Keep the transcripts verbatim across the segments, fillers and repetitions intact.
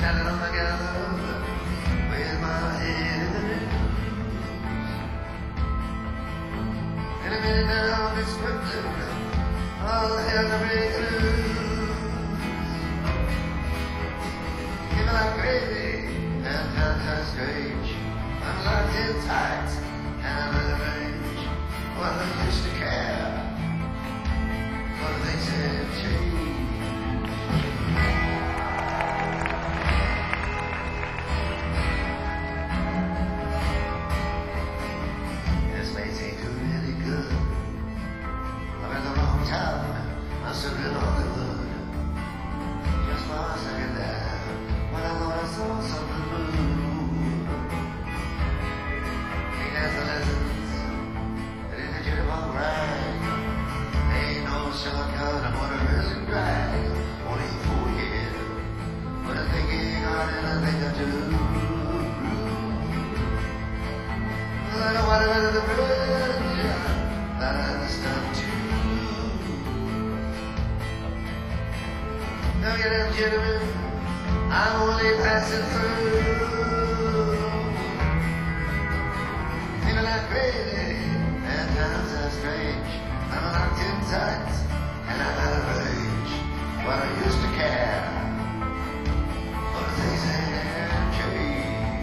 standing on the gallows with my head in the news. In a minute now I'll be scripted, all hell to break loose. People are crazy and times are strange. I'm locked in tight and I'm in a range. Well, I used to care, but things have changed. This may seem too really good. I'm in the wrong town. I'm still in Hollywood. Just for a second there, when I thought I saw something move. He has the lessons that in the jitterbug rag. Ain't no shortcut, I'm on a risen drag. Only four years, but I think he got anything to do. I don't want to run to the bridge, that other stuff too. Now get up, gentlemen, I'm only passing through. People are crazy and times are strange. I'm locked in tight and I'm out of range. But I used to care, but things ain't changed.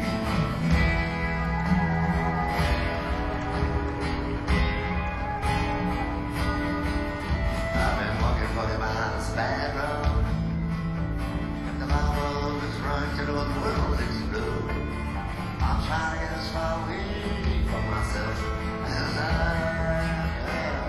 I've been walking forty miles bad road. And the Bible is right to know the world is blue. I'm trying to get as far away from myself as I can.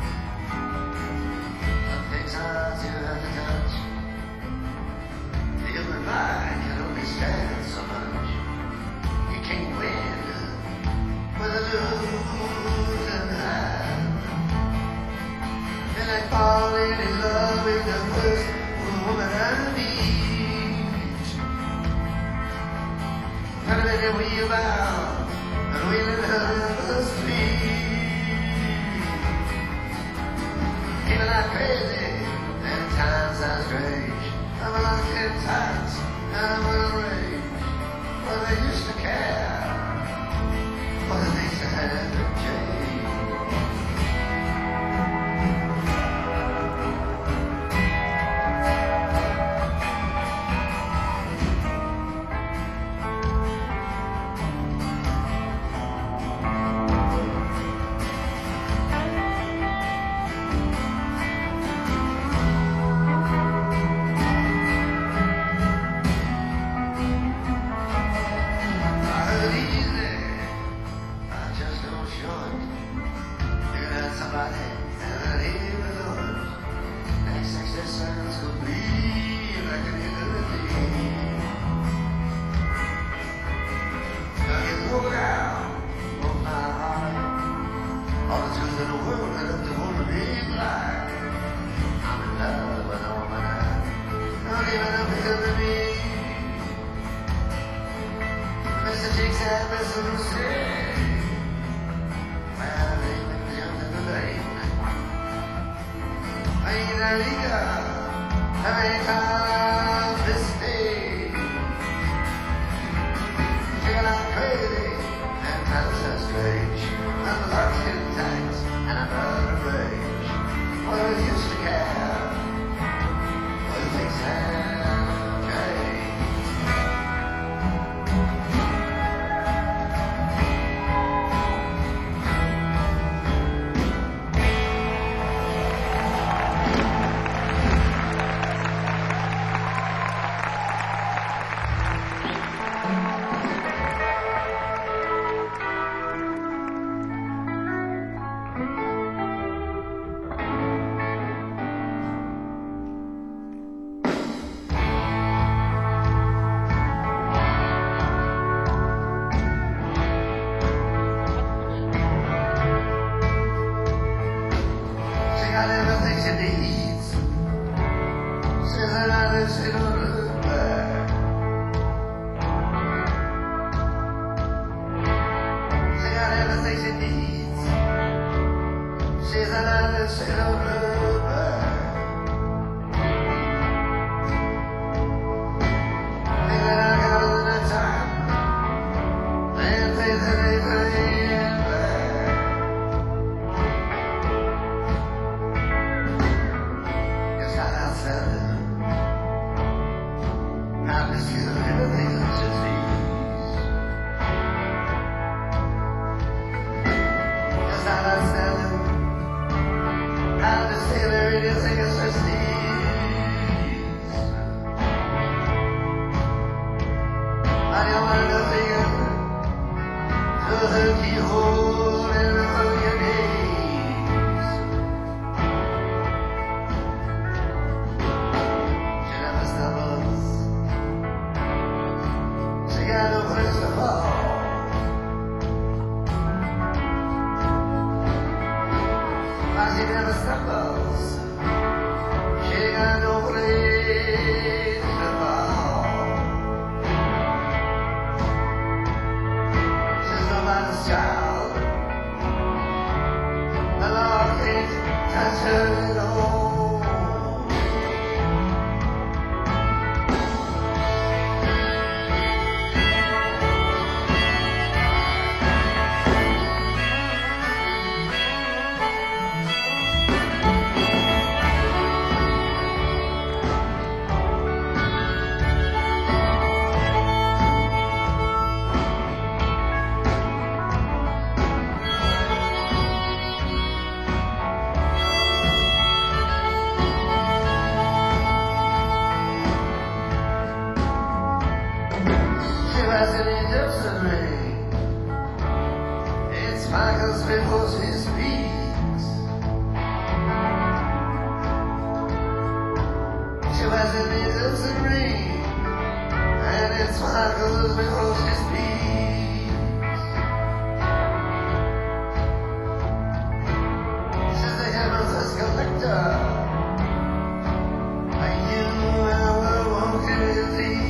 Some things are too hard to touch. The human mind can only stand so much. You can't win with a losing hand. And I fall in love with the first woman I meet. And I make a wheel bound and wheeling her in the street. People are crazy and times are strange. I'm locked in tight and I'm in a rage. Well, they used to care, but things haven't changed. They seven. Happy still anything is disease. Cause I got seven. Happy still anything is disease. I am nothing to the keyhole and all your days. She never stumbles. She got no place to fall. But she never stumbles. She got no place to fall. She's nobody's child. The law can't touch her at all. She was an Egyptian ring. It sparkles before she speaks. She was an Egyptian ring, and it sparkles before she speaks. She's the heaven's collector. Like you, I will walk in thee.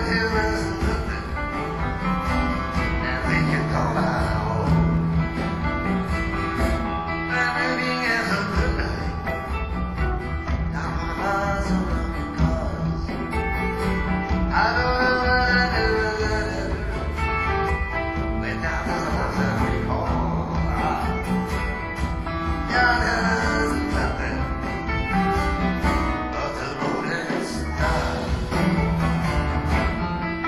here is nothing that we can call our own. And moving as a good night down on the bars of running cars. I don't know what I do, what I do. Went down to the house and recall. Yeah, there's nothing but the rolling stars.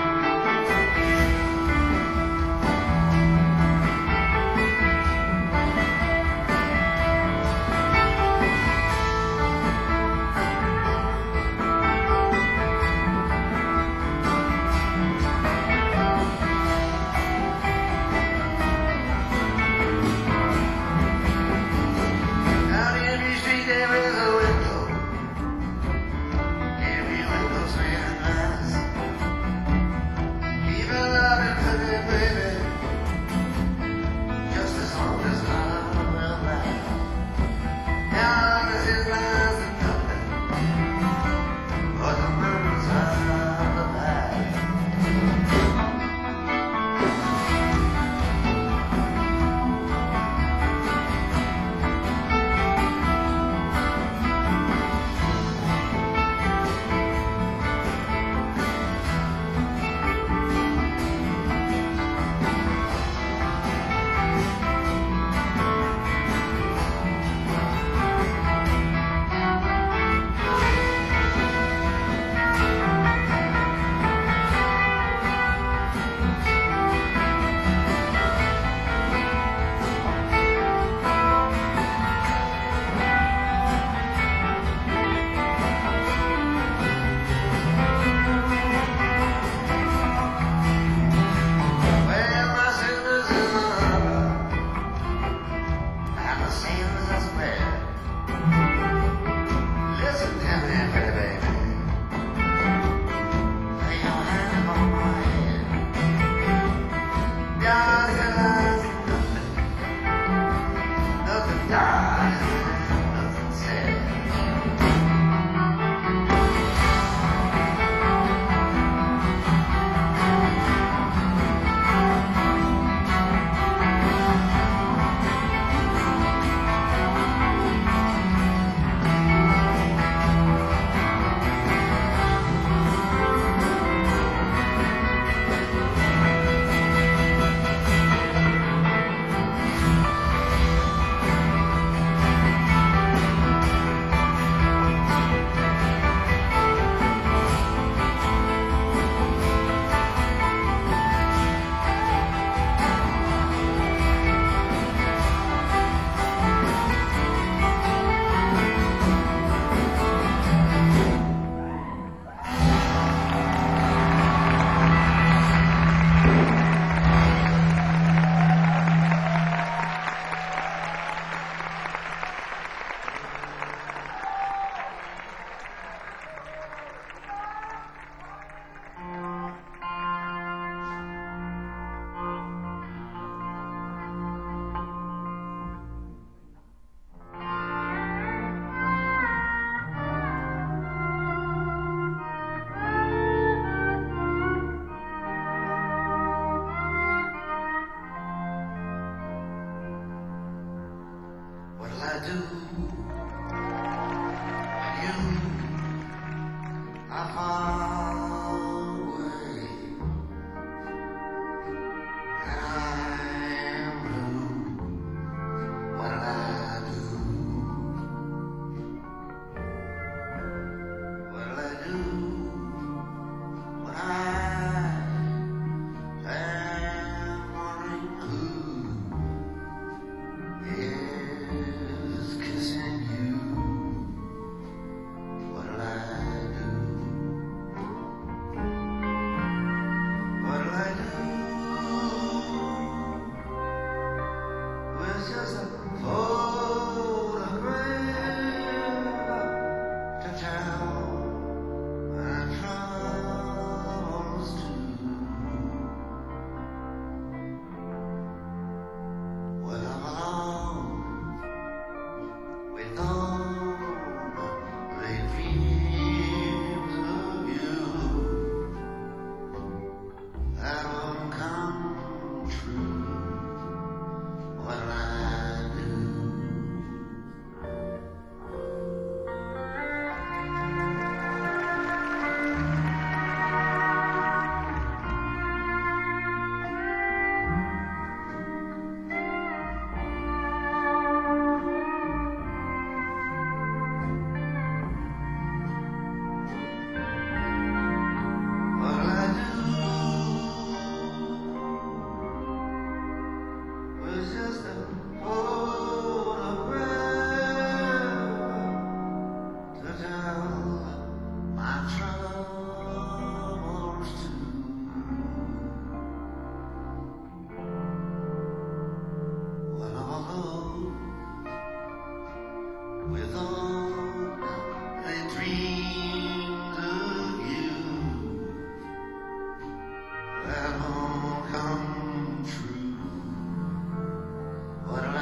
that all come true. What'll I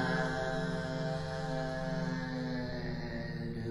do?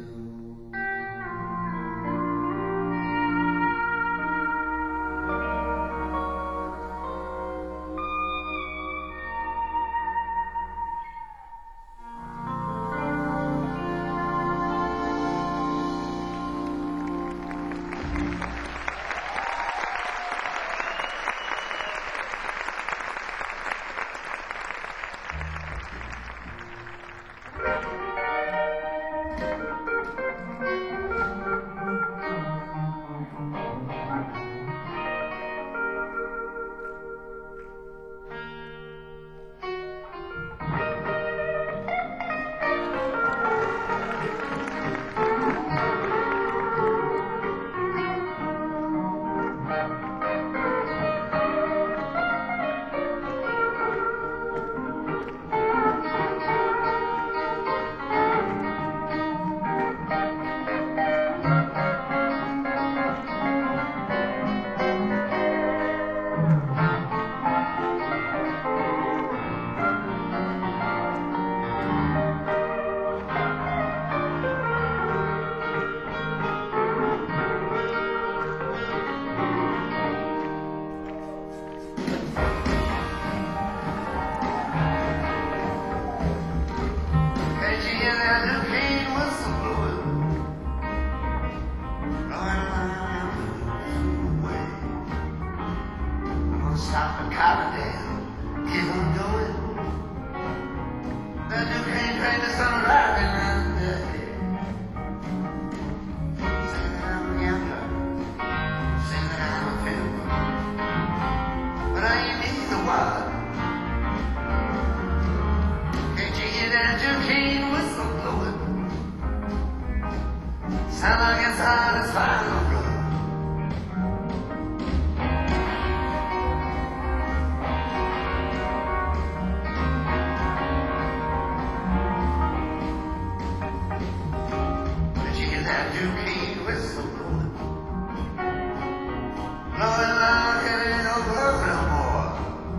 Stop and Carbondale, keep on going. The Duquesne train is on driving round the head. Saying that I'm a gambler, saying that I'm a fiddler, but I ain't neither one. Can't you hear that Duquesne whistle blowing? Sound like it's on its final run. Duquesne whistle blowing. Blowing like it ain't no glove no more.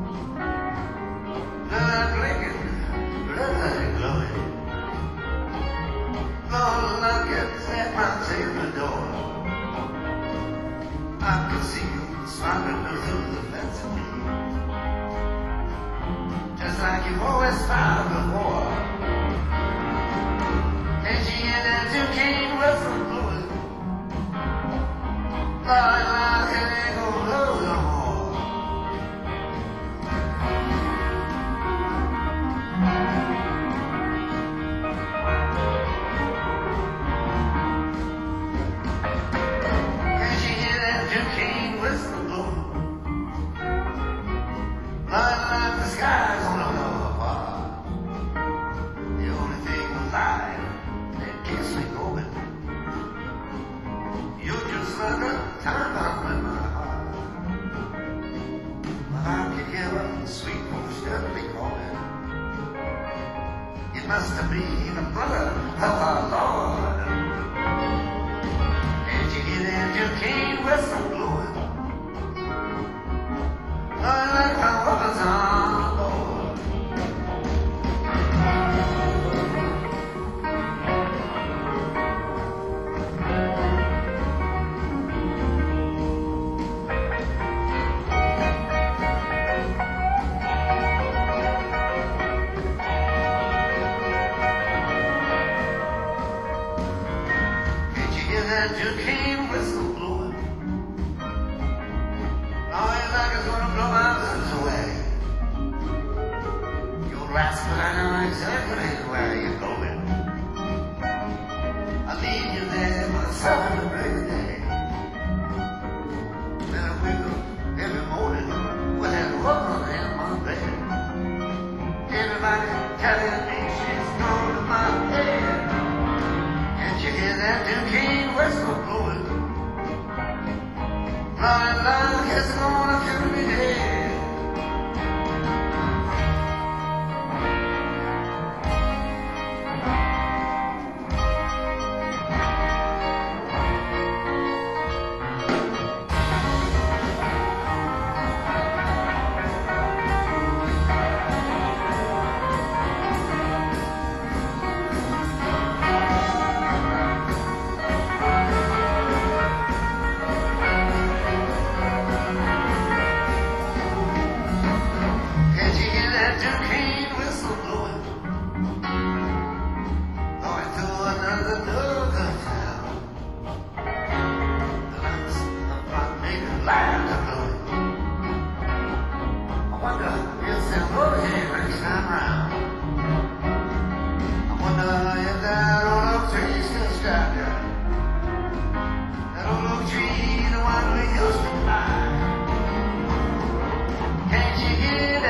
Blood light blinking, red light glowing. Blowing like it's at my table door. I can see you smiling through the fence at me, just like you've always smiled before. And she hear that Duquesne whistle blowing. Like like it ain't gonna blow no more. Can she hear that Duquesne whistle blowing? Like like the sky's on a blow apart. The only thing alive that keeps me going, you're just like a time bomb in my heart. But I can hear a sweet voice steadily calling. It must have been the brother of our Lord. And you hear that Duquesne whistle blowing, like like my woman's on board. That Duquesne whistle blowing,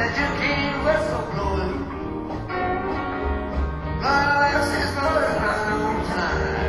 Educated whistleblower. God, this is for a long time.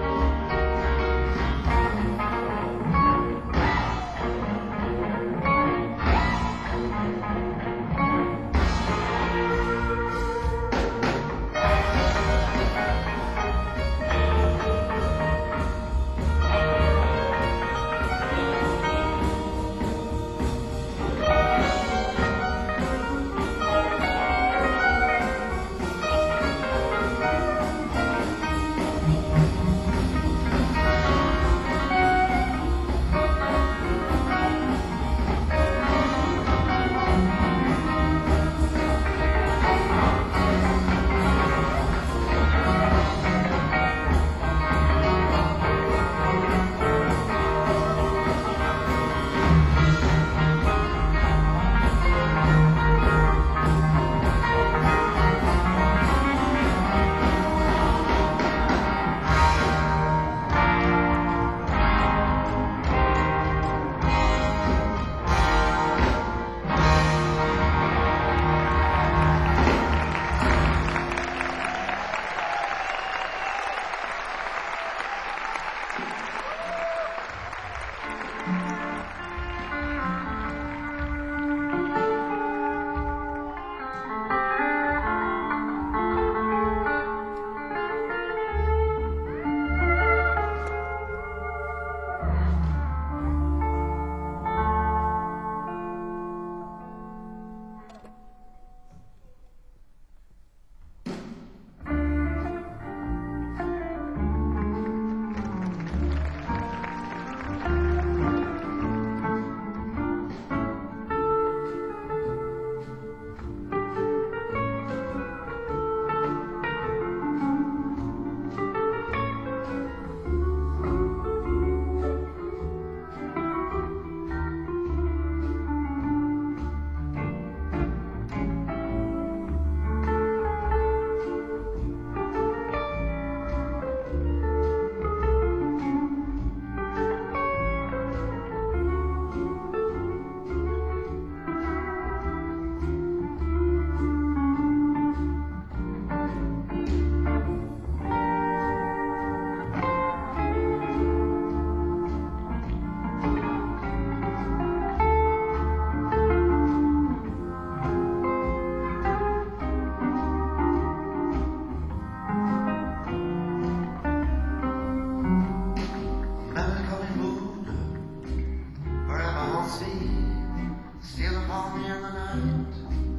Still upon me in the night,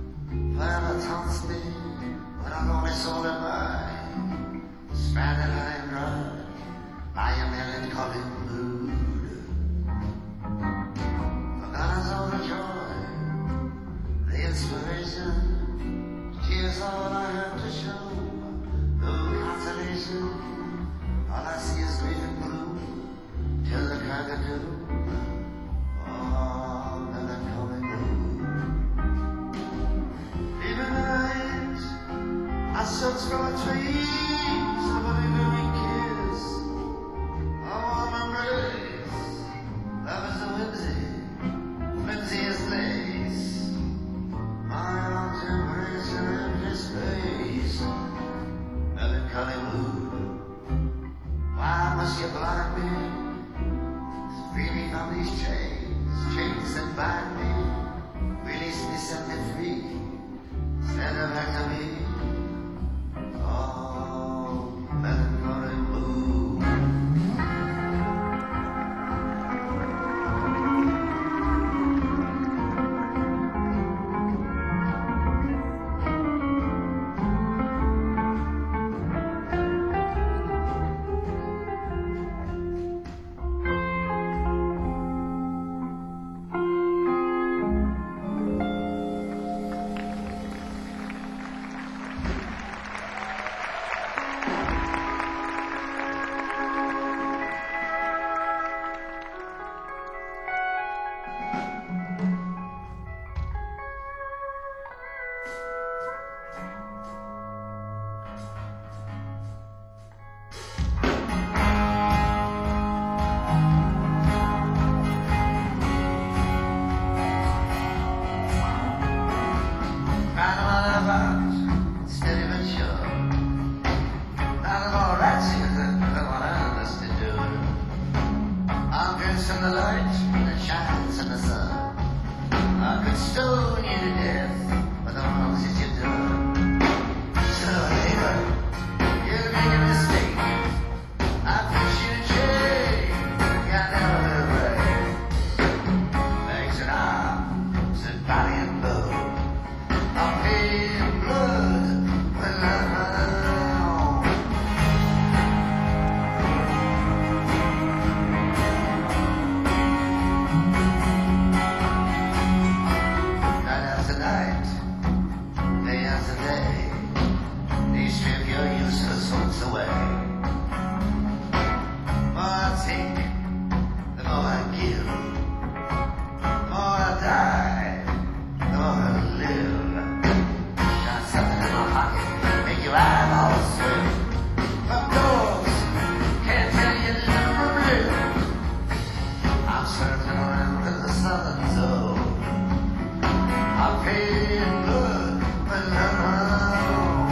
forever taunts me when I only saw the light. Stranded high and dry by a melancholy mood. Forgotten is all the joy, the inspiration. Tears all I have to show, no consolation. All I see is grief and gloom till the cockatoo. I search for a trace of a lingering kiss, a warm embrace. Love is a whimsy, flimsy as lace. My arms embrace an empty space, melancholy mood. Why must you blind me? Free me from these chains, chains that bind me. Release me, set me free, send her back to me. the sun. I could stone you to death for the wrongs that you've done. Son of a neighbor, you make a mistake. I put you in jail, got out of the grave. Legs and arms and body and blood. I'll pay in blood when I'm alone. Night after night, day after day, they strip your useless hopes away. The more I take, the more I give. The more I die, the more I live. Got something in my pocket, make your eyeballs swim. But dogs can't tell you live from live. I'm circling around in the southern zone. I pay in blood when I'm alone.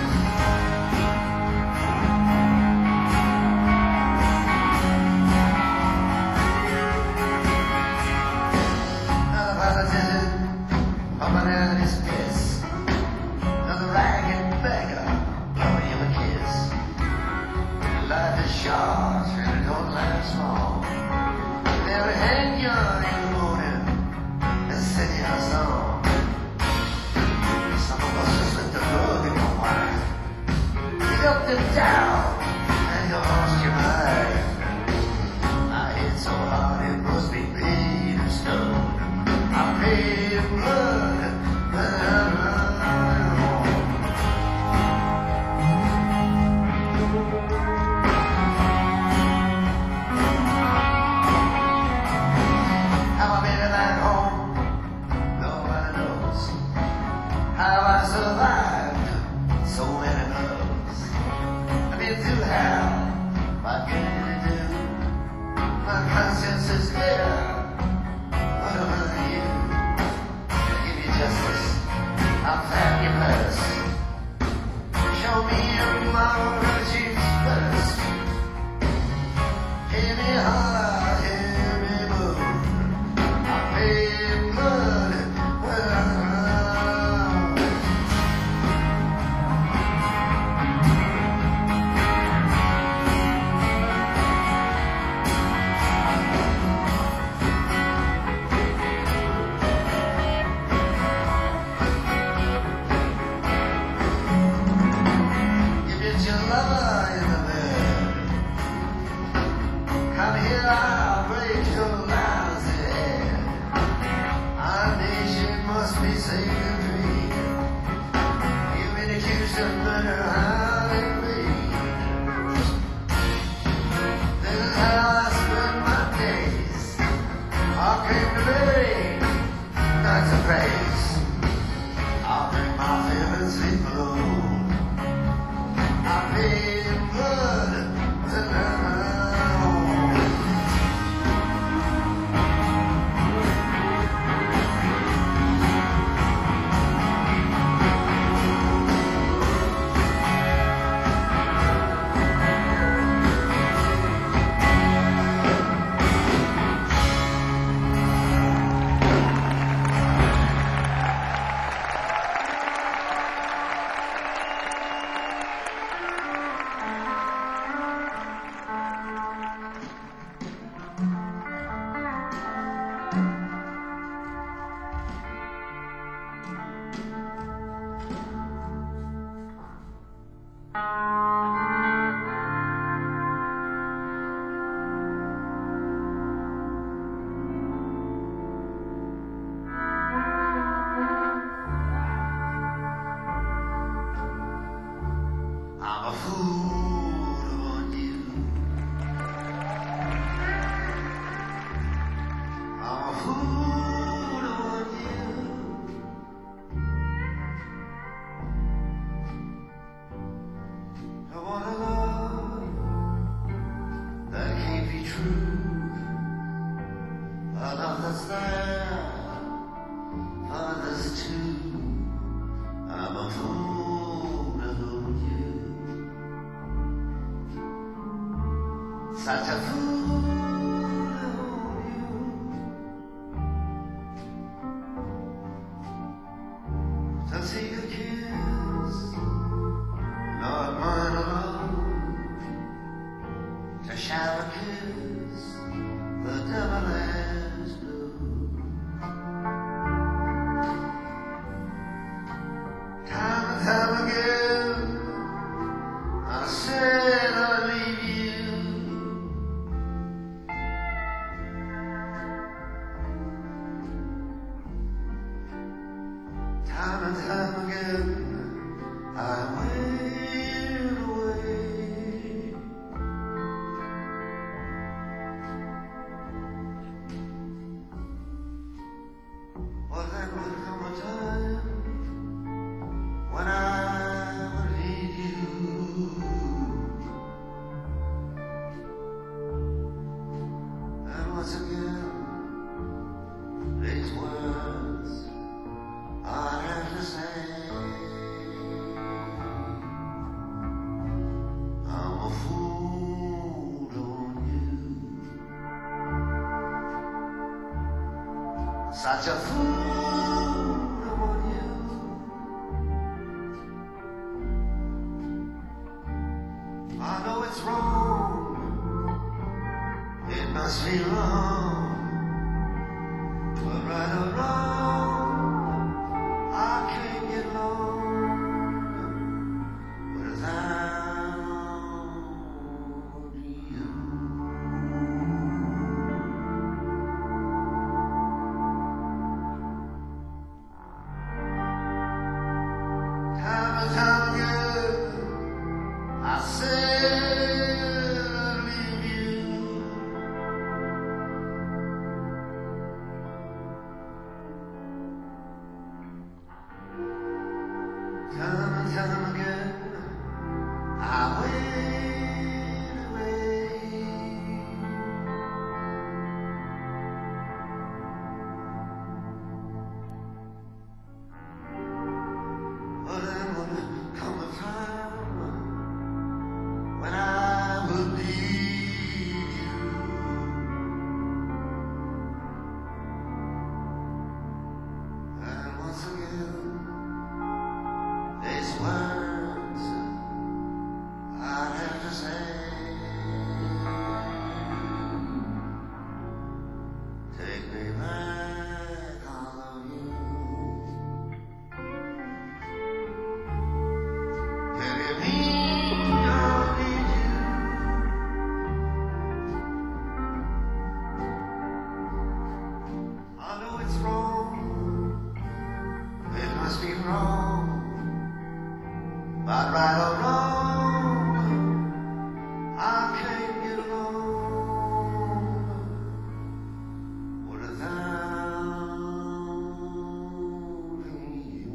Another politician pumping out his piss. Another ragged beggar blowing you a kiss. Life is short and it don't last long. They'll hang you in the morning and sing you a song. Some of us just let the drug in your mind. You up and down and you lost your mind. I hit so hard it must be paid in stone. I pay in blood when I'm alone. How I made it back home, nobody knows. How I survived so many blows. I've been through hell, what can you do? My conscience is clear. What am I to you? I give you justice, I'll fat your purse. Show me your moral cheeks first. Hear me holler, hear me move. I pay in blood when I'm alone. You get your lover in the bed. Come here, I'll break your lousy head. Our nation must be safe and free. You've been accused of murder, how they read. This is how I spend my days. I came to bury, not to praise. I'll bring my favorite sleep alone. I pay in blood when I'm alone. I'm a fool on you. I'm a fool on you. I want a love that can't be true. A love that's there for others too. I'm a fool on you. Such a fool on you. take a kiss, not mine alone, to shall a kiss, the devil has blue. Time and time again, I said I'd leave you. Time and time again, I went away. Well, there would come a time when I would leave you, and once again, these words I have to say, I'm a fool on you, such a fool on you. I know it's wrong, it must be wrong, but right or wrong, I can't get along without you. Time and time again, I said I'd leave you. Time and time again, I went away. But then would come a time when I would leave you, and once again, these words I have to say, take me back, I love you. If you mean I need you, I know it's wrong, it must be wrong, but right or wrong, I can't get along without you.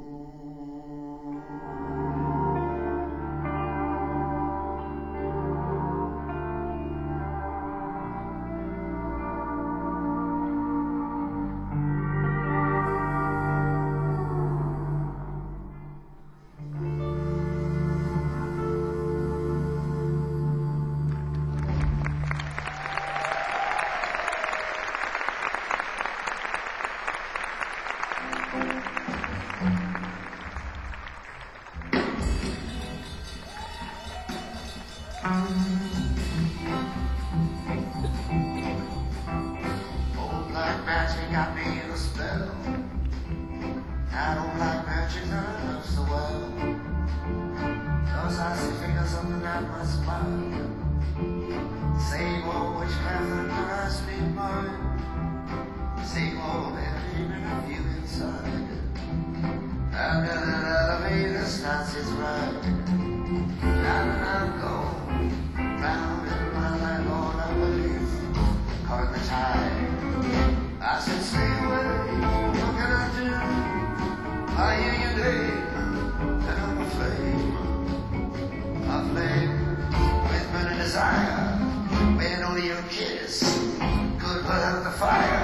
Old black magic got me in a spell. I don't like magic, I love so well. Cause I see figures up and down my spine. Same old witchcraft that must be mine. Same old ending and a view inside. I've got an elevator, starts its ride. Down and I'm going, found in my life all I believe. Caught the tide. I said, stay away, what can I do? I hear your name, and I'm a flame. A flame with burning desire. Waiting only your kiss could put out the fire.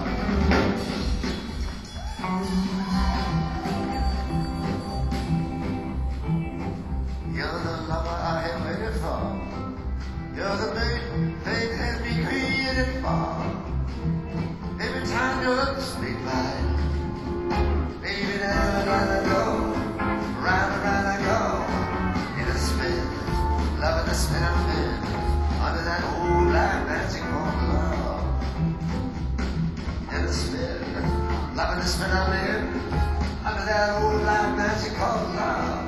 You're the lover I have waited for. You're the mate fate has been created for. Every time you look, speak light. Baby, never, never, never. the spin I'm in, under that old life magic called love.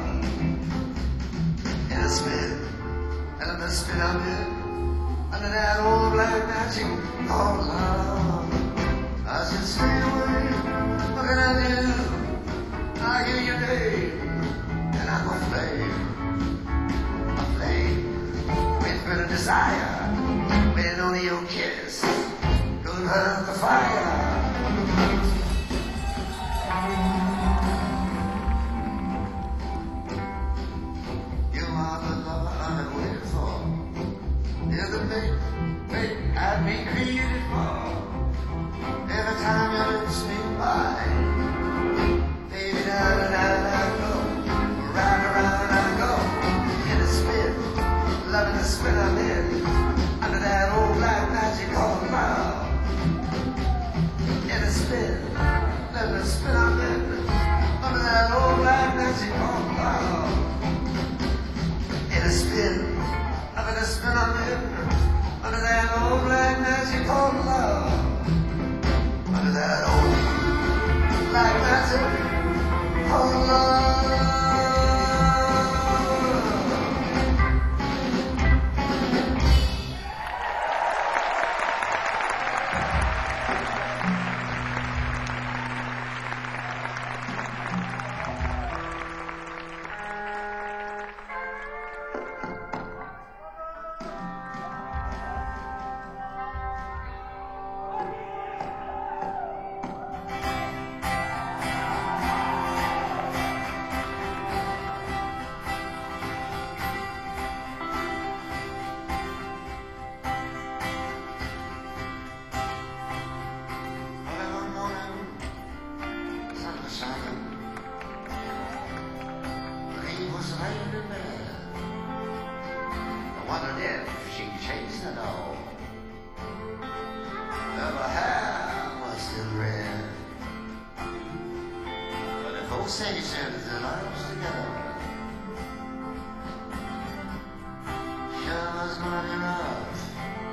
In a spin, and in the spin I'm in, under that old black magic called love. I said, stay away, what can I do? I give you name, and I'm a flame, a flame with bitter desire, waiting on your kiss, could hurt the fire. You are the lover I've been waiting for. You're the mate, mate I've been created for. Every time your lips speak by, baby, down and down I go, round and round I go, in a spin, loving the spin I'm in, under that old black magic called love. In a spin, loving the spin I'm in, under that old black magic called love. In a spin, loving the spin I'm in, under that old black magic called love. Under that old black magic called love. I wondered if she'd changed at all. Her hair was still red, but if old Sadie said that I was together, sure was not enough.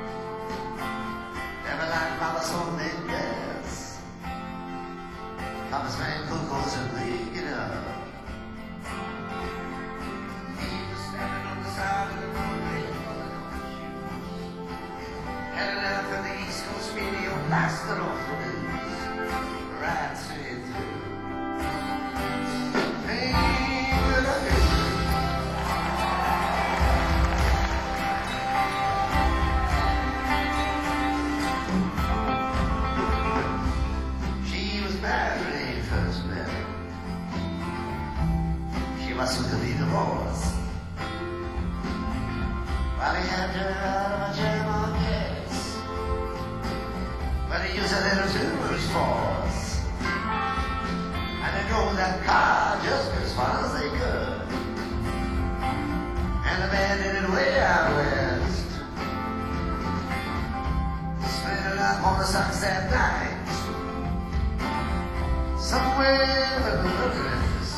Never like Mama's homemade beds. Papa's man glucose and leaking up. Blasted off the news, right straight through. Hey, look at you. She was married when he first met her. She mustn't be divorced. While he had her out of a German case, but he used a little too much force, and they drove that car just as far as they could, and the man did it way out west, split it up on the sunset night, somewhere in the wilderness.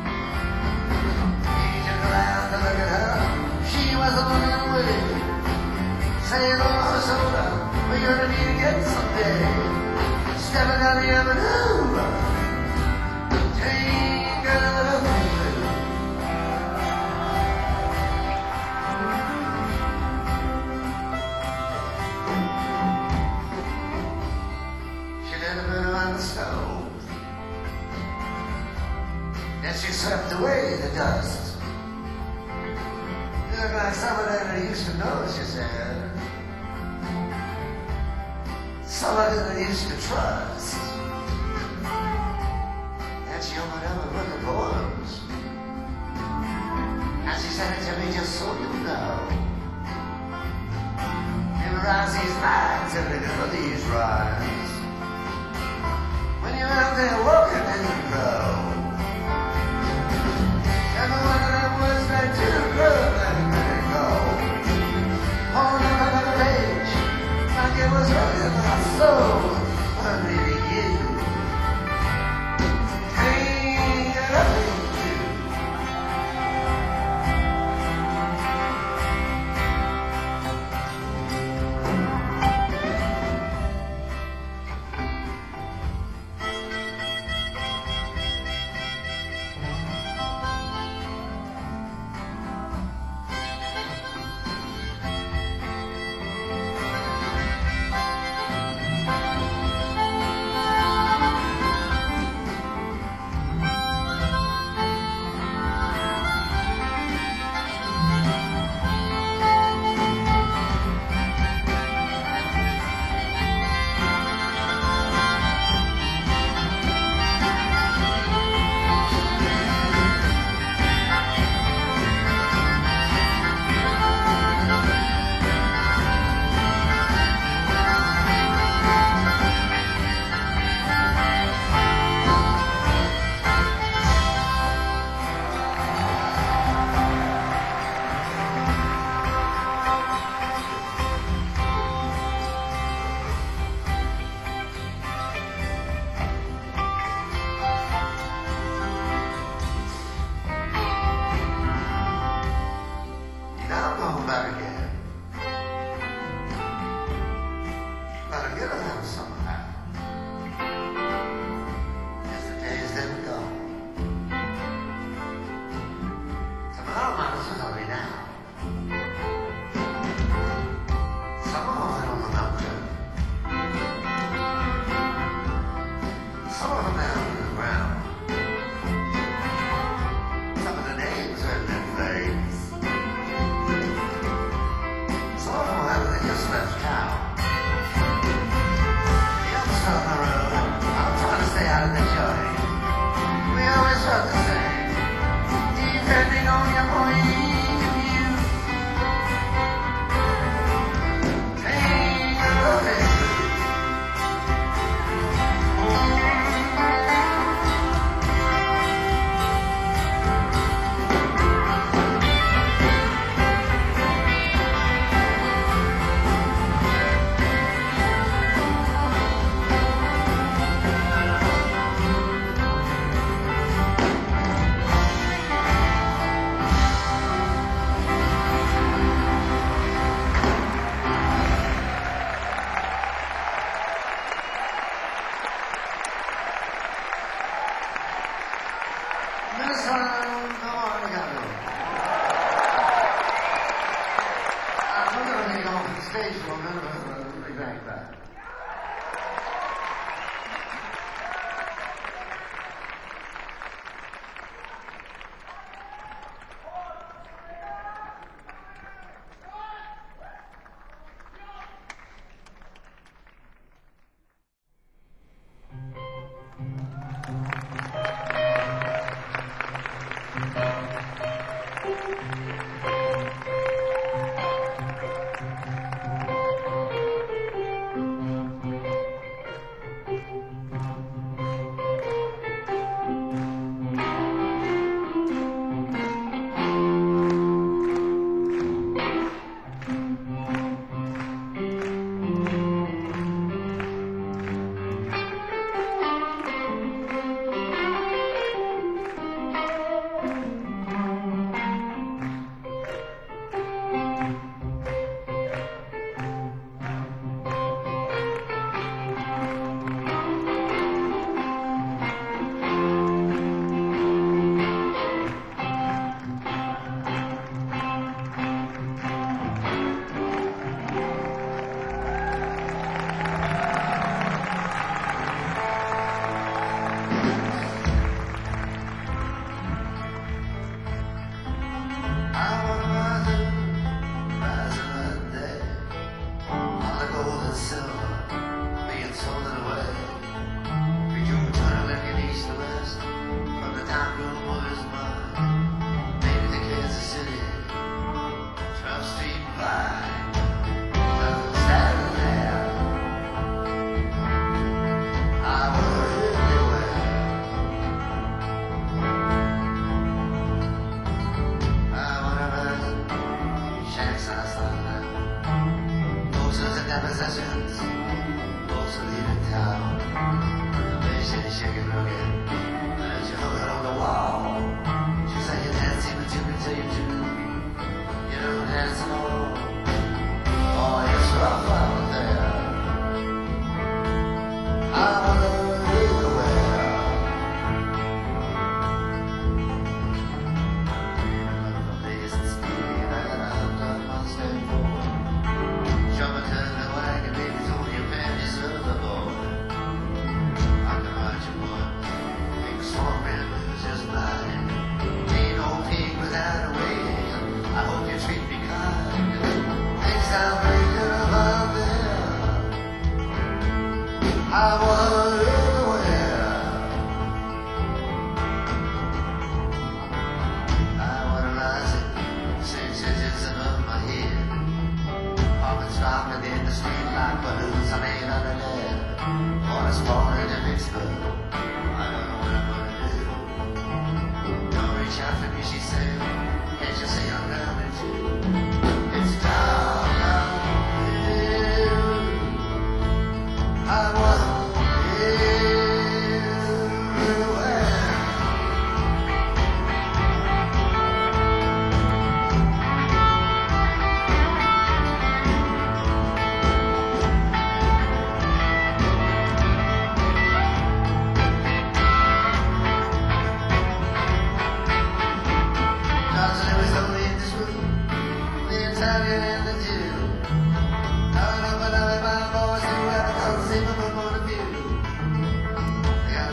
He turned around to look at her, she was looking away, saying, oh, soda, we're gonna meet again someday. Stepping down the avenue, take another thing. She let her burn around the stove, then she swept away the dust. You look like someone that I used to know, she said. Somebody that I used to trust. And she opened up a book of poems, and she sent it to me just so you know. Memorize these lines and remember these rhymes. When you're out there walking in the road, every one of them words that do good, let it go. On another page, like it was really my soul, but maybe you ain't got nothing to do.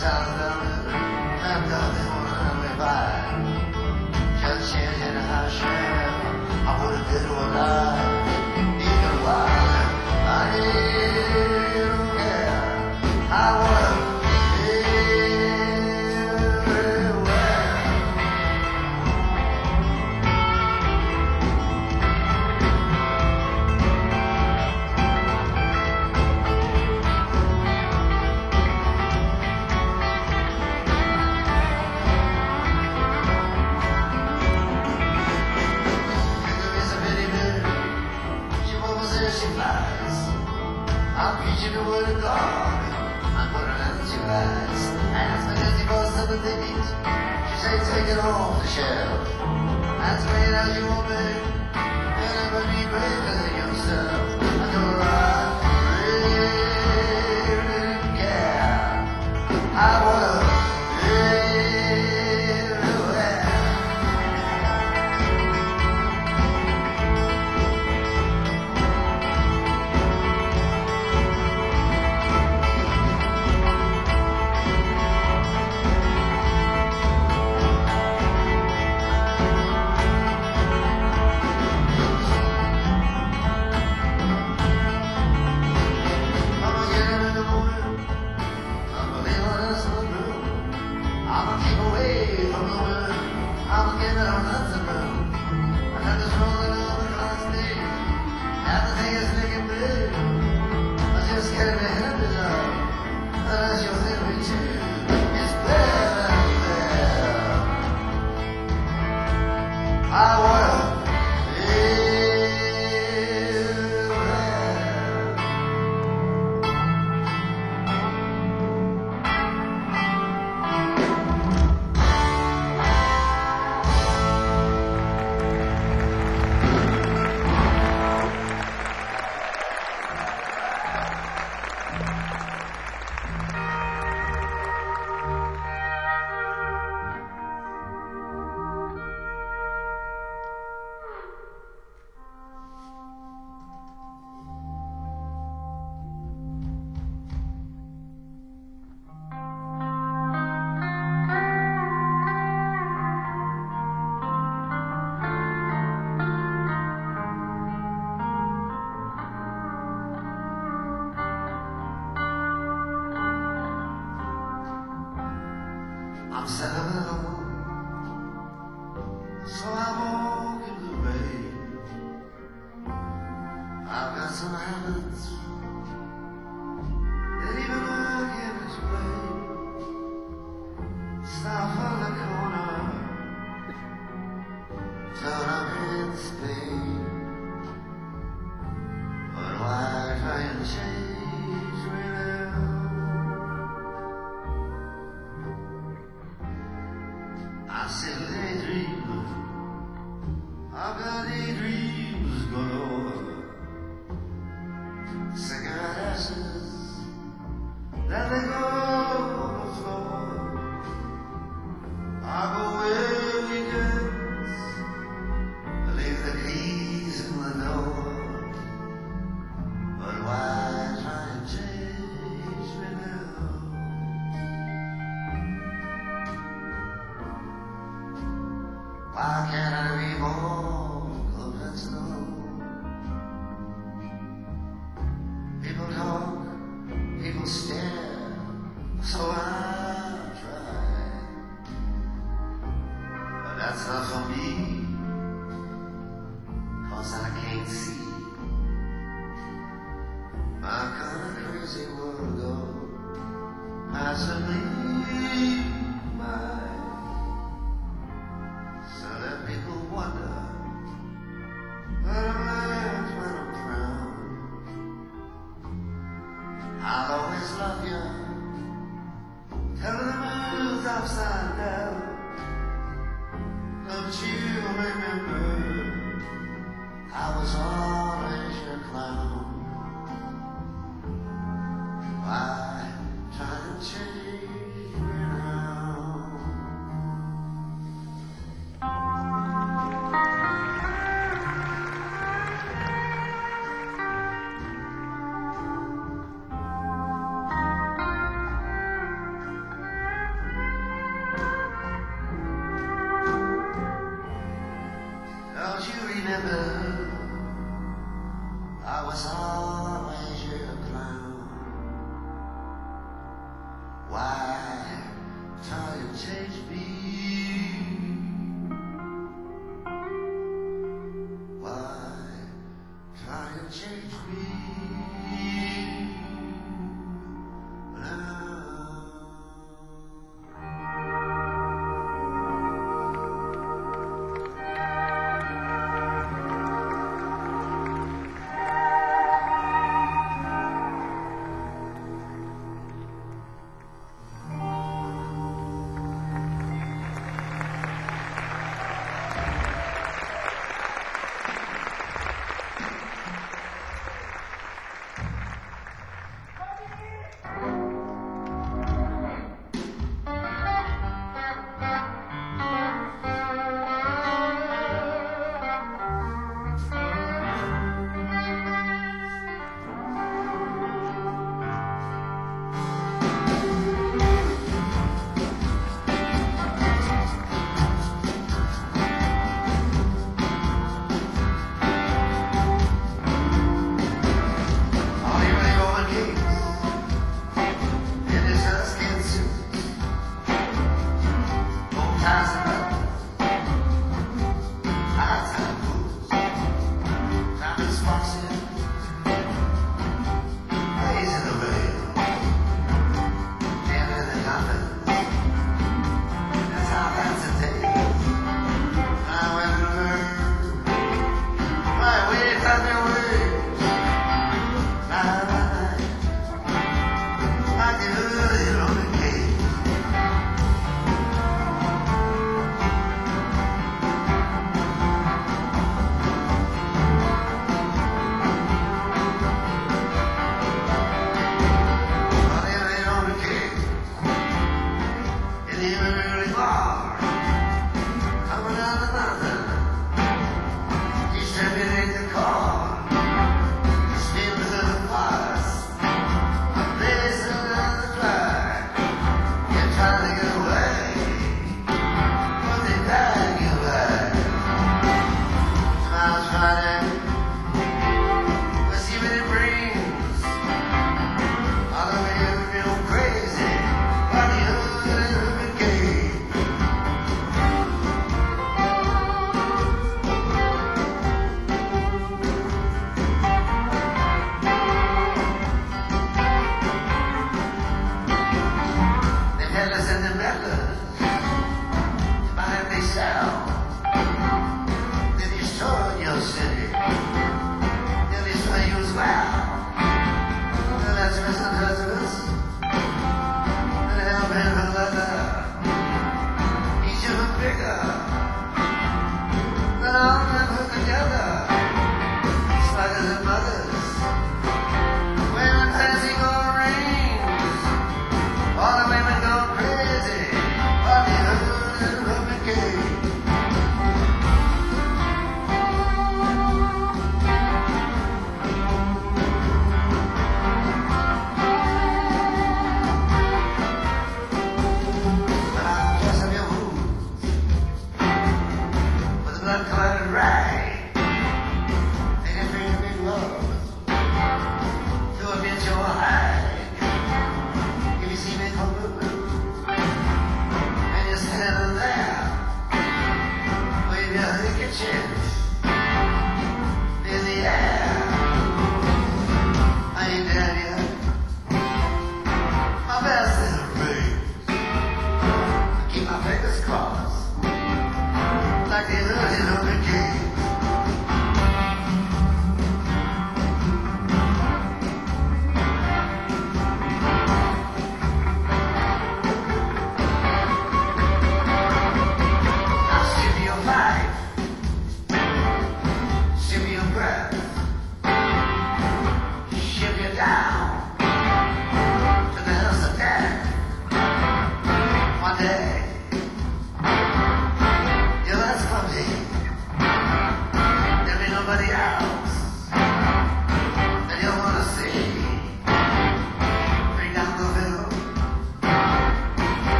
thousand dollars, I'm coming on a highway by. Just changing a house share, I would have been alive. Even while I didn't care, I wanna I'm preaching the word of God. I'm gonna answer your eyes. Ask me if you bought some of things. She said, take it off the shelf. Ask me as you want me. You'll never be greater than yourself. I told her I really didn't care. I wanna live well. I'ma keep away from the world. I'ma give it on lots of room. I got this rolling over class D. Everything is looking blue. I just get me happy love. Unless you're with me too. It's better than there. I wanna live there. I'm sentimental, so I walk in the rain. I've got some habits that even I can't explain. Stop on the corner, turn up in Spain. But why try and change me now? I said daydream, I've got daydreams galore. Cigarette ashes, then they go on the floor. I go away weekends, I leave the keys in the door. But why try and change me now? Why can't I be more conventional? People talk, people stare, so I try. But that's not for me, cause I can't see. My kind of crazy world go passively by. So that people wonder what I'm like when I'm proud. I'll always love you, till the moon's upside down. Don't you remember, I was always your clown. Why try to change me now?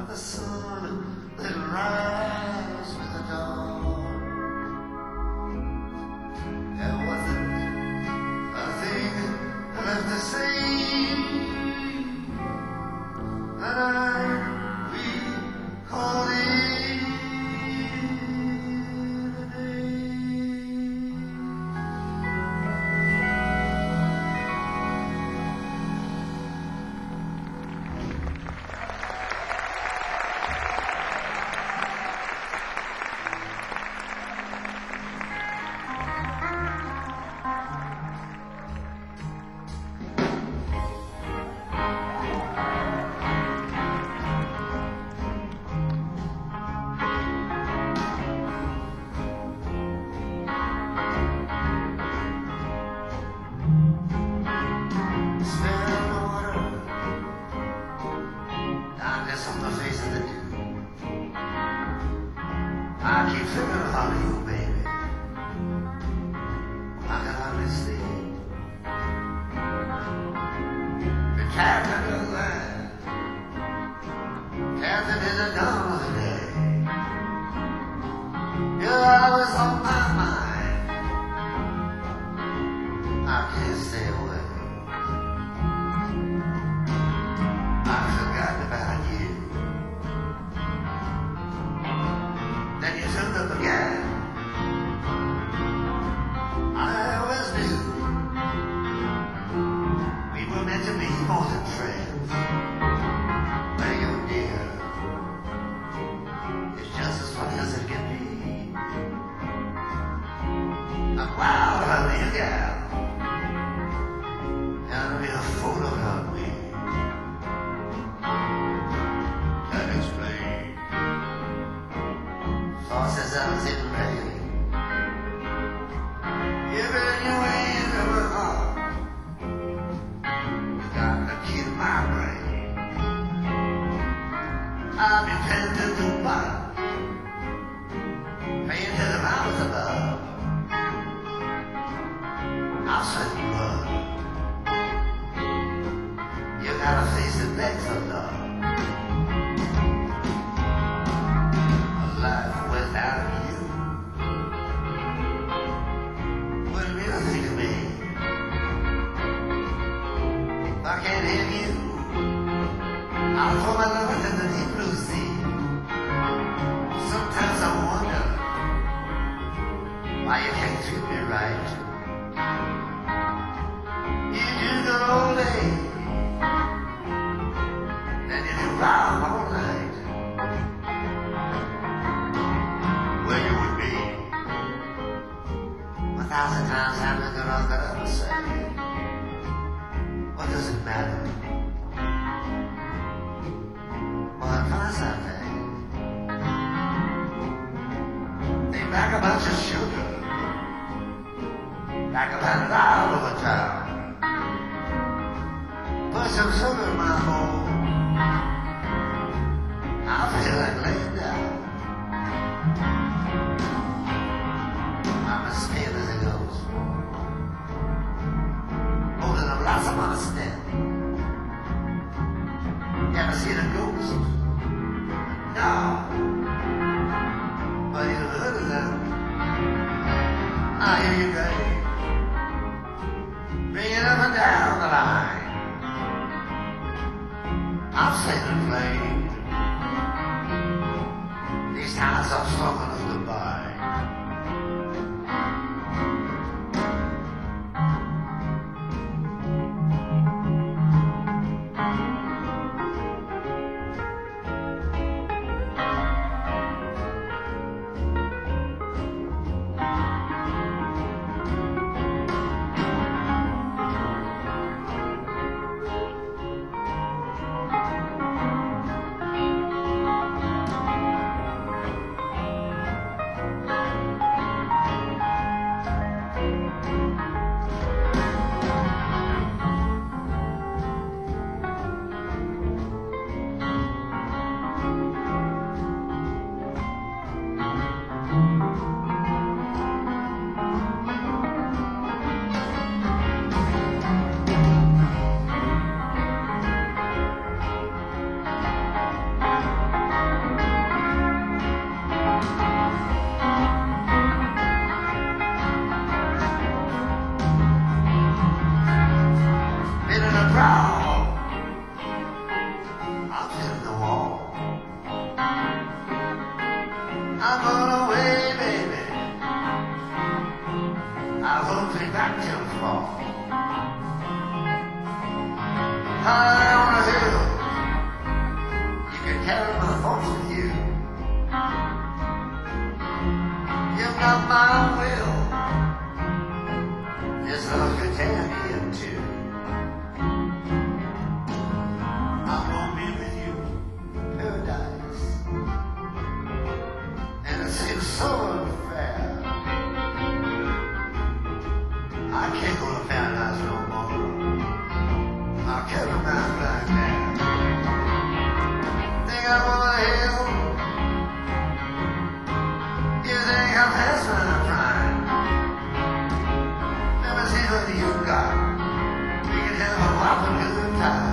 the sun that rise with the dawn. There wasn't a thing left to say that I recall it. I keep thinking about you, baby. I can hardly sleep. The captain of the land, captain in the dawn of the day. You're always on my mind. I can't stay away. I've forgotten about you. Then you turned up again. I always knew we were meant to be more than friends. But you're dear, it's just as funny as it can be. I'm wild, honey, a gal, and be a fool about me. Can't explain. Says I was in rain. Even you ain't ever hard. You got the key to my brain. I'll be paying to the bottom, paying to the mountains above. I'll send you love. You got a face that begs for love. Without you, wouldn't really think of me. If I can't have you, I'll throw my love into the deep blue sea. Sometimes I wonder why you can't treat me right. You do good all day, then you do wrong all night. A thousand times having good on that other side. What does it matter? What price I pay? They back a bunch of sugar, back about it all over town. Put some sugar in my bowl, I'll feel like laying down. I'm as scared as it goes, holding a blossom on a stem. You ever seen a ghost? No, but you've heard of them. I hear you great, bringing up and down the line. I'm sailing plain. These times are strong enough to buy. I'm going away, baby. I won't be back till fall. High on a hill, you can carry my thoughts with you. You've got my will, this love could tear me in two. I'm gonna be with you, paradise, and it seems so unfair. I can't go to paradise no more. I'll carry my black hair. Think I'm on the hill. You think I'm past my prime. Let me see what you got. We can have a whopping good time.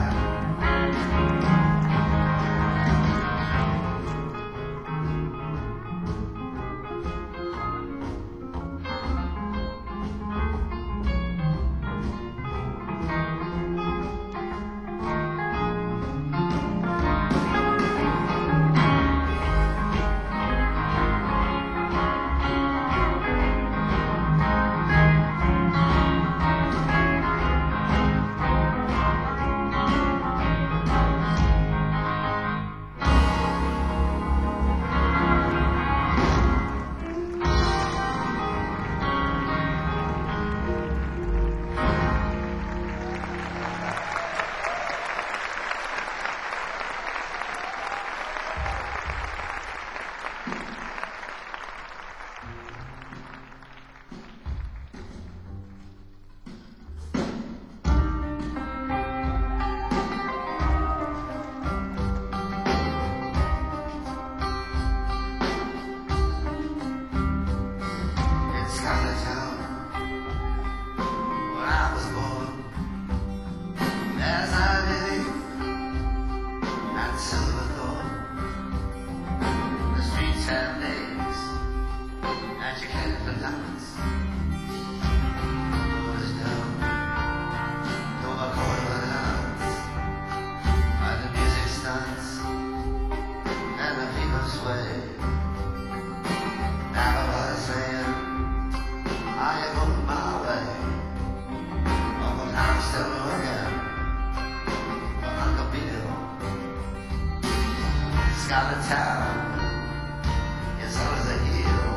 Scarlet Town is always a hill.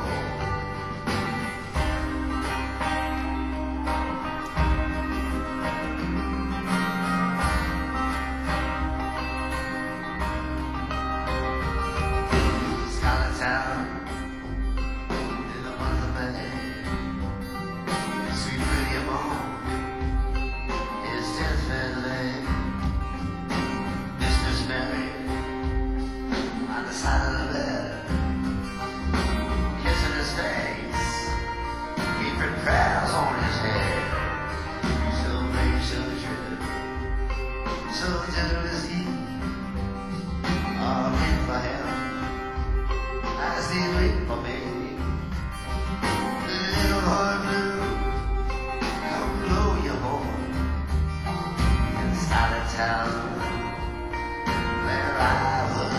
Scarlet Town in the month of May. Sweet William Moon is deathbed lay. Mistress Mary on the side of the bed, kissing his face, keeping prayers on his head. So brave, so true, so gentle is he. I'll wait for him as he wait for me. Little boy blue, come blow your horn inside of town where I was.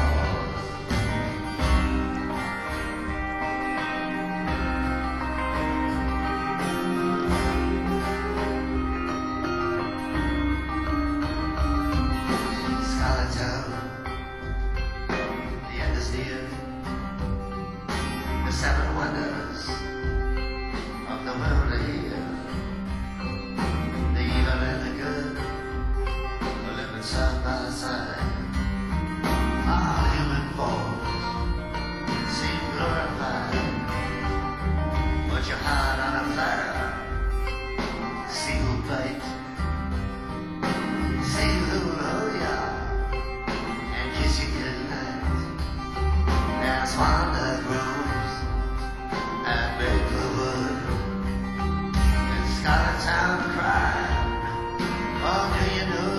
The seven wonders of the world are here. The evil and the good are living side by side. Our human forms seem glorified, but your heart on a platter, see who bite, see who hold ya, and kiss you goodnight. There's one that grows and Maplewood and Scarlet Town cry. Oh, do you know?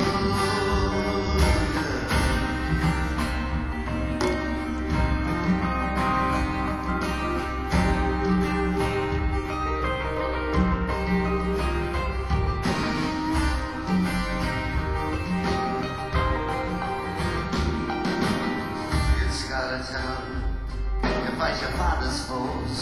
In Scarlet Town, fight your father's foes.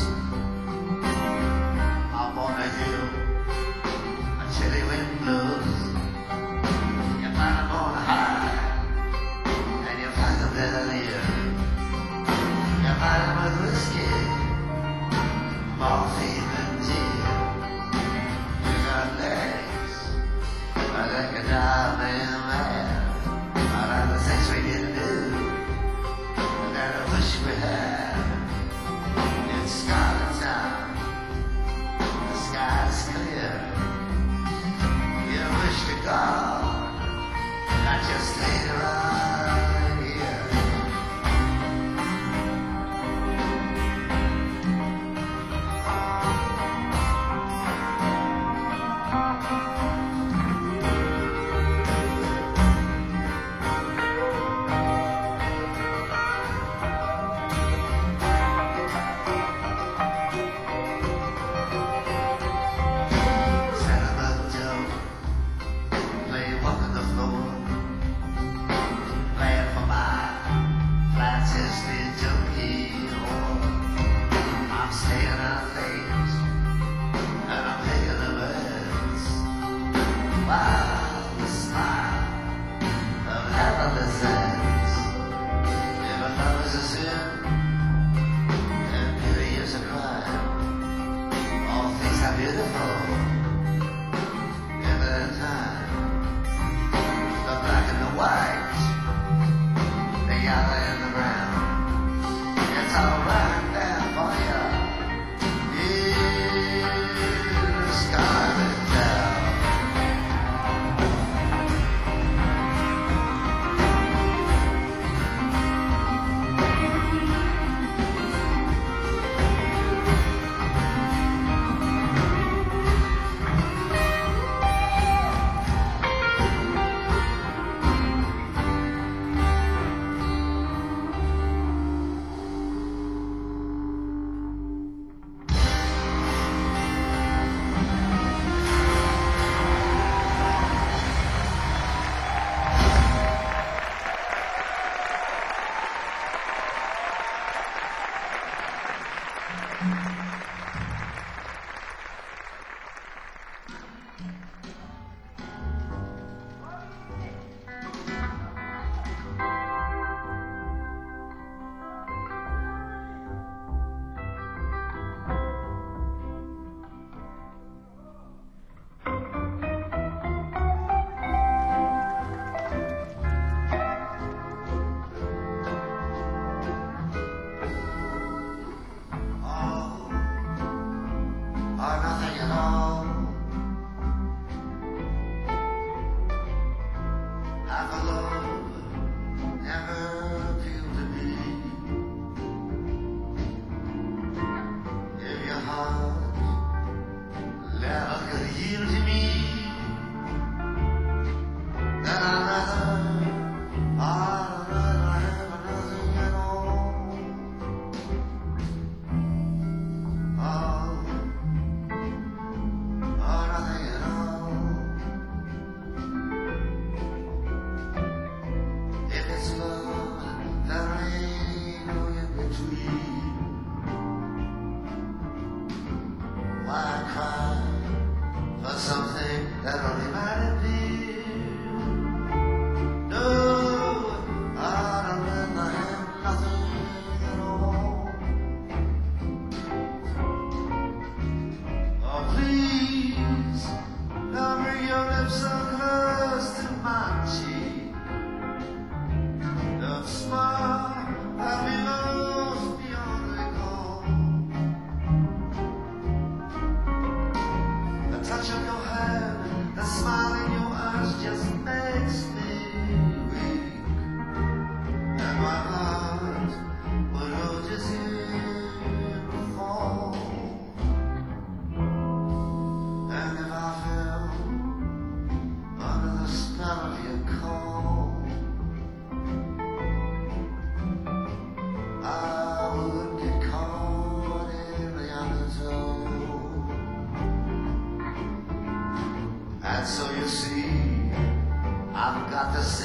Up on the hill, a chilly wind blows. You find them on high, and you find them dead near. You find them with whiskey, morphine and gin. You got legs, but they can drive me mad. But all the things we didn't do, that I wish we had. It's Scarlet Town, the sky's clear. You wish to God I just stayed around here.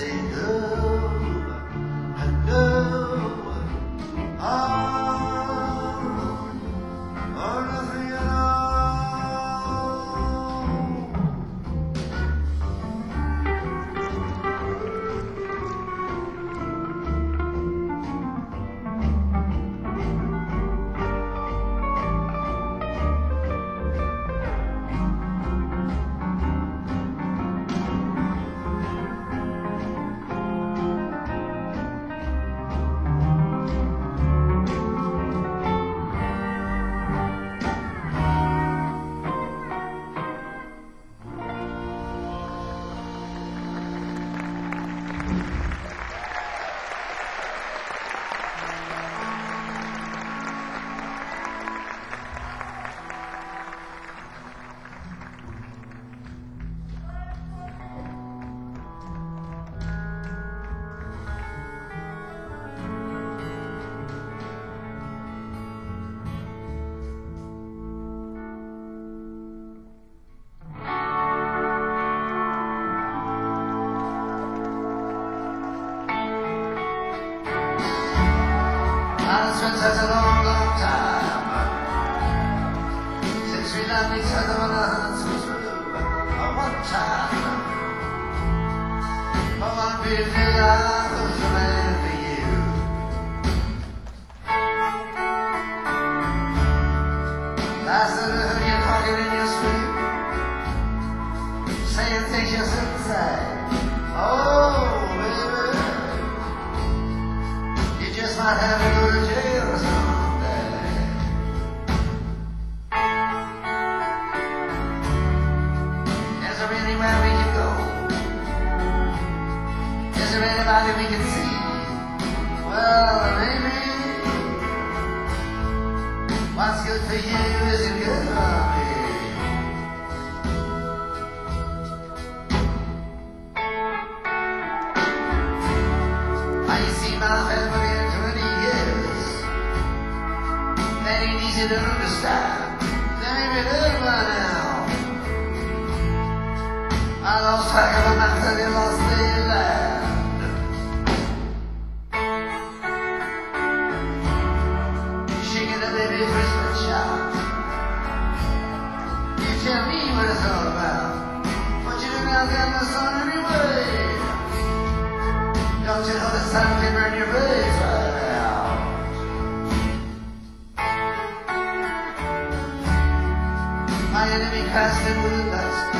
say no, no. Oh. such a long, long time since we loved each other when our hearts were true. One time, for one beautiful I was the man for you. Last night I heard you talking in your sleep, saying things you shouldn't say. Oh, baby, you just might have to go to jail someday. Is there anywhere we can go? Is there anybody we can see? Well, maybe what's good for you isn't good for me. My family in twenty years, that ain't easy to understand. They ain't been live by now. I lost track of a map and they lost their land. Shaking a baby Christmas shop. You tell me what it's all about. What you doing out there in the sun anyway? Don't you know the sun can burn your face right out? My enemy cast him with the dust.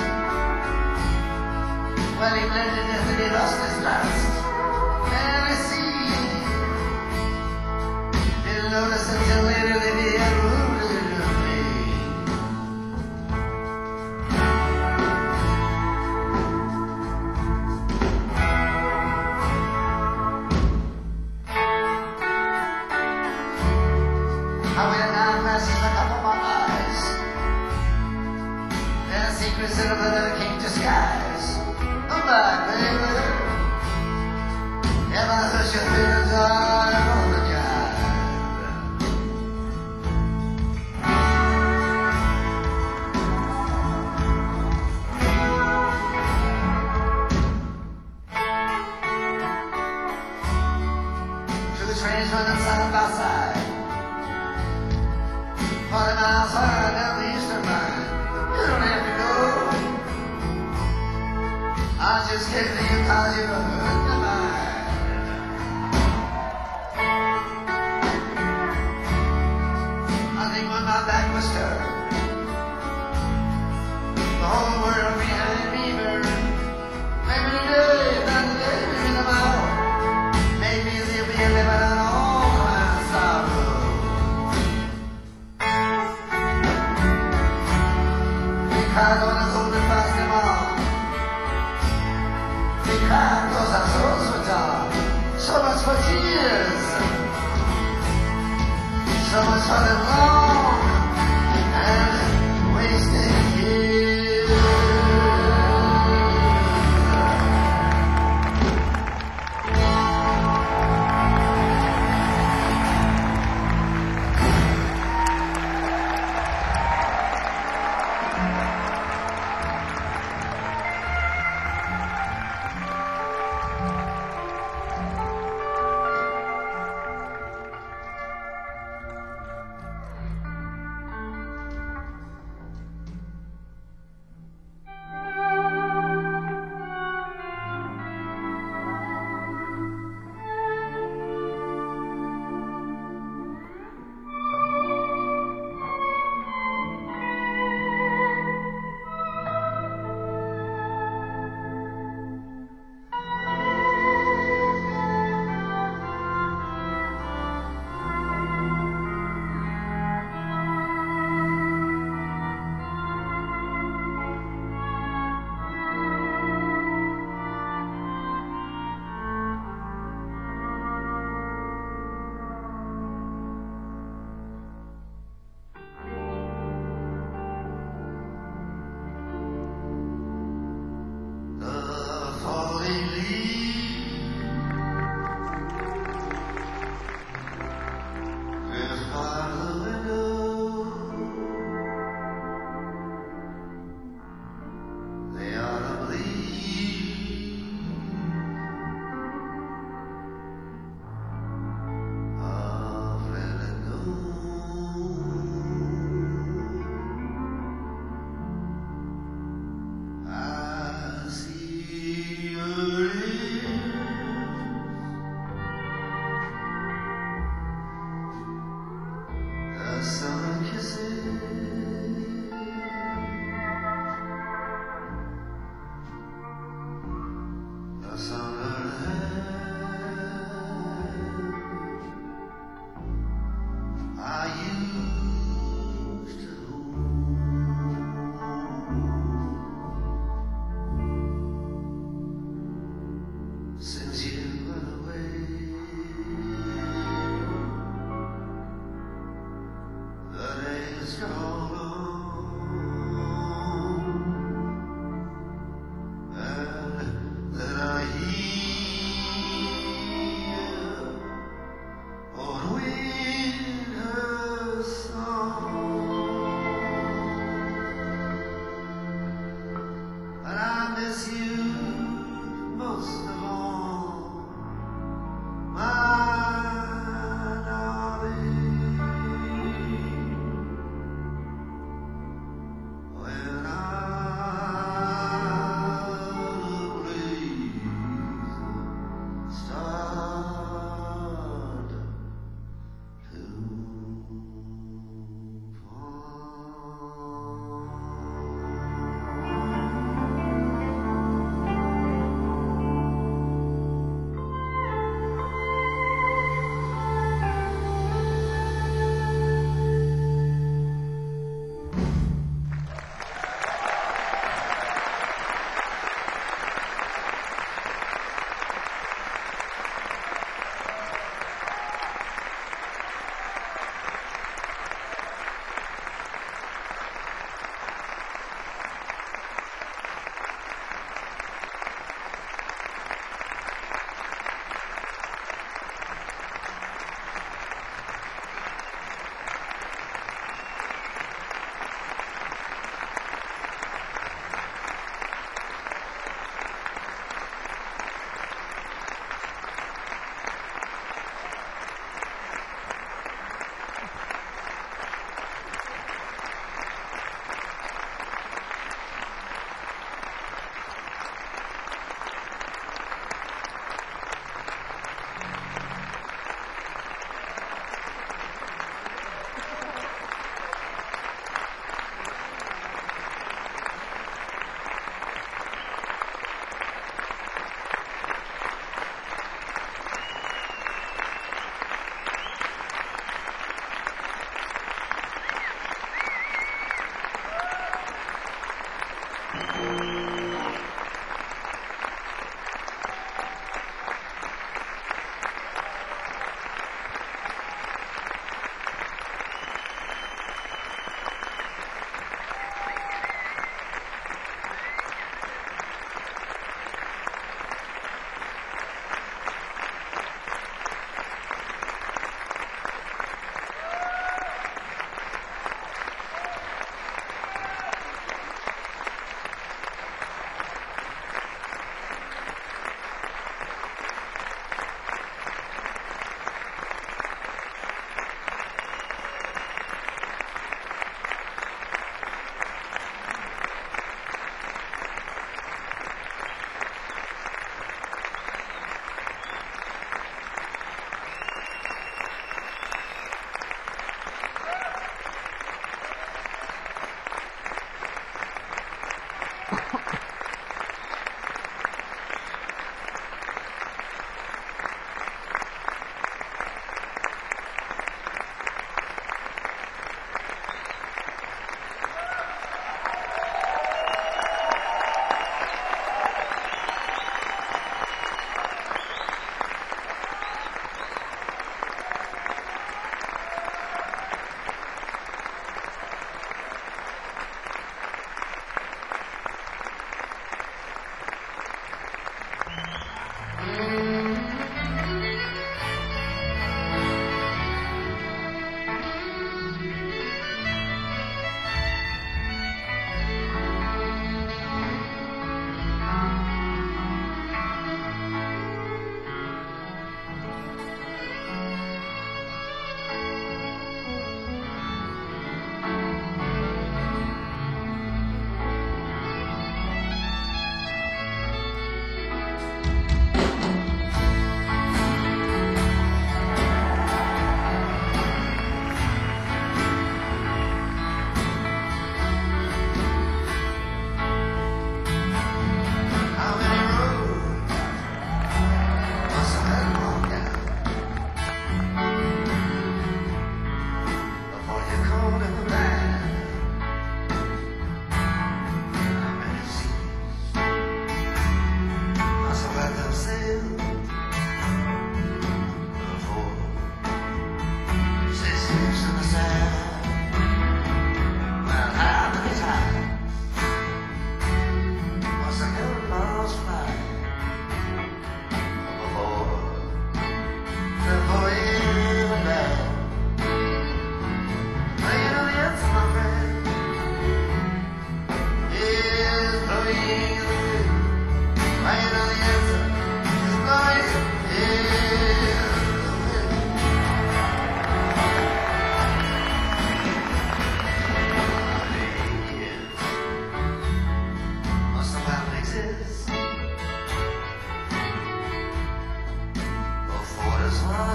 Well, he blended in and he lost his last. And I see, didn't notice until later that he had wounded me. I wear nine glasses in the cup of my eyes. There are secrets in them that I can't disguise. Come back, baby. If I hurt your feelings, I apologize. Two trains running side by side. Forty miles higher down the eastern line. You don't have to go. I just came to you cause you heard the mind. I think when my back was turned, the whole world behind me burned. Maybe today, not today, maybe tomorrow. Maybe there'll be a living on all my sorrow. Cried on a golden Friday morning. We cried cause our souls were dark. So much for tears. So much for the long and wasted years. got all alone, and then I hear on winter song, and I miss you most of all, my darling.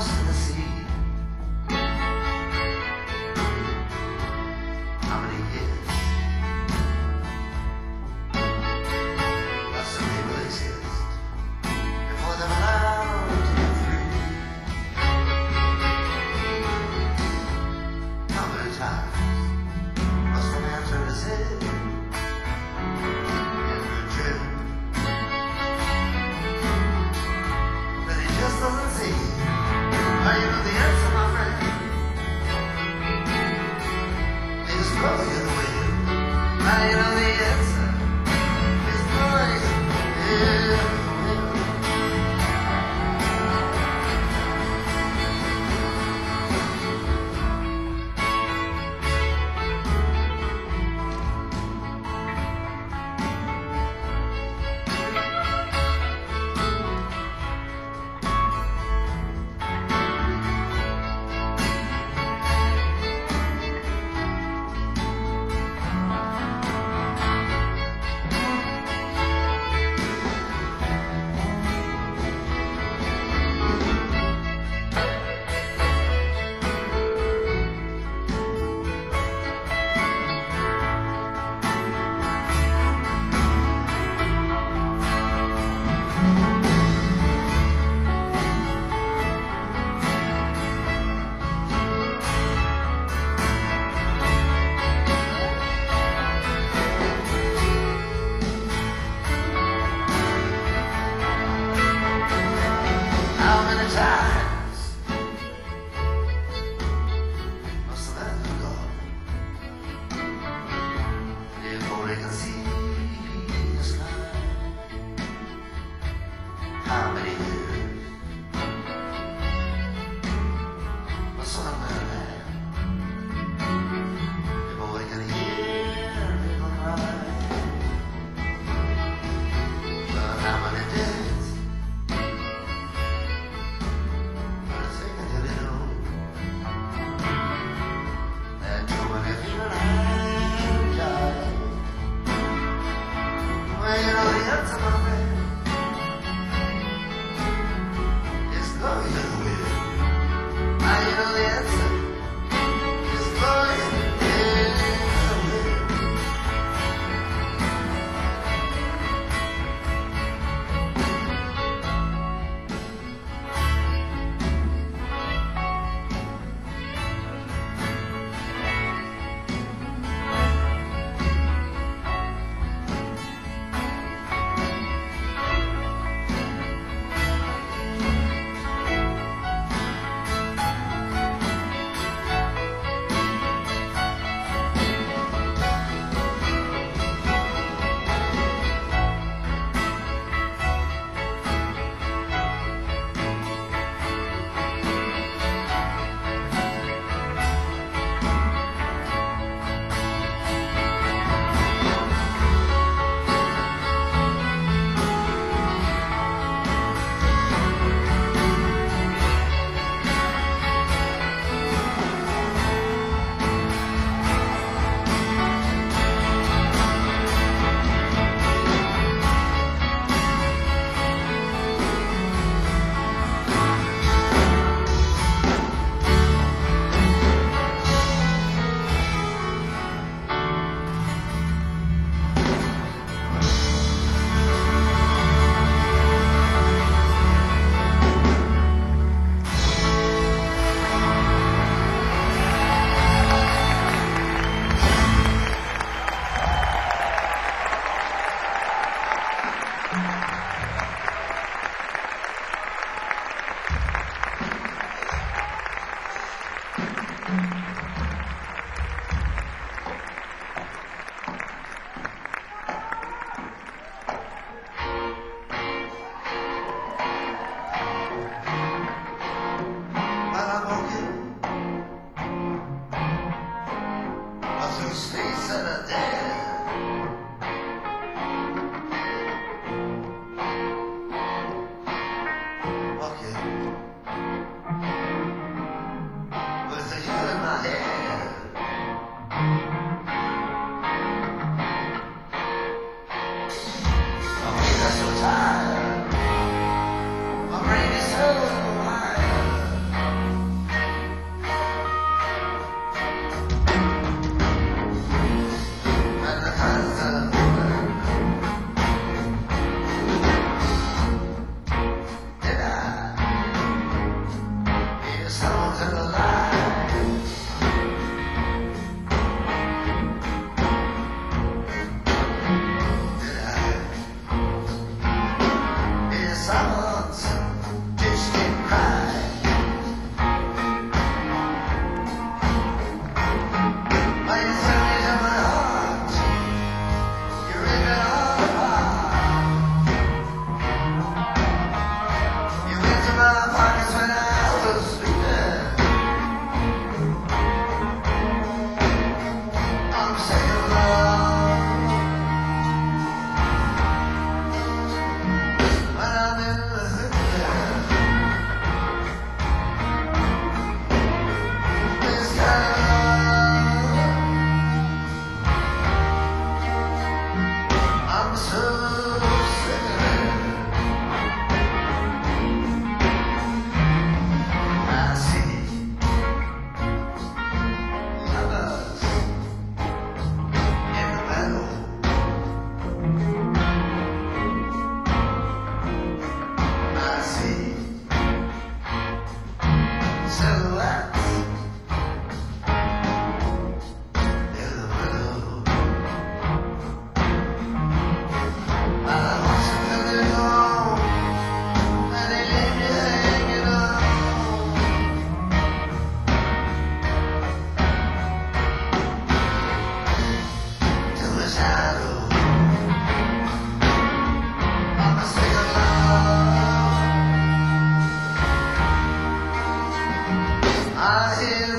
lost in the sea. How many years? But some people exist before they're allowed to be free. How many times must a man turn his head into a dream that he just doesn't see? Now you know the answer, my friend. It's blowing in the wind. Now you know the answer. It's blowing in the wind. How many times must a man go before he can see the sky? How many years must a man have before he can hear people cry? But how many days? Well, you know the answer, my friend. It's blowing in the wind. Now you know the answer. It's blowing in the wind. With the human stumbled to the light. Did I hear someone's distant cry? Are you friendly to my heart? You rip it all apart. You into my pockets when I was sleeping. I'm sick of love. When I'm in the hood, this kind of love, I'm so sick of it. I see lovers in the meadow. I see silhouettes in the middle. I watch them till they go, and they leave you hanging on to the shadow of a single love. I hear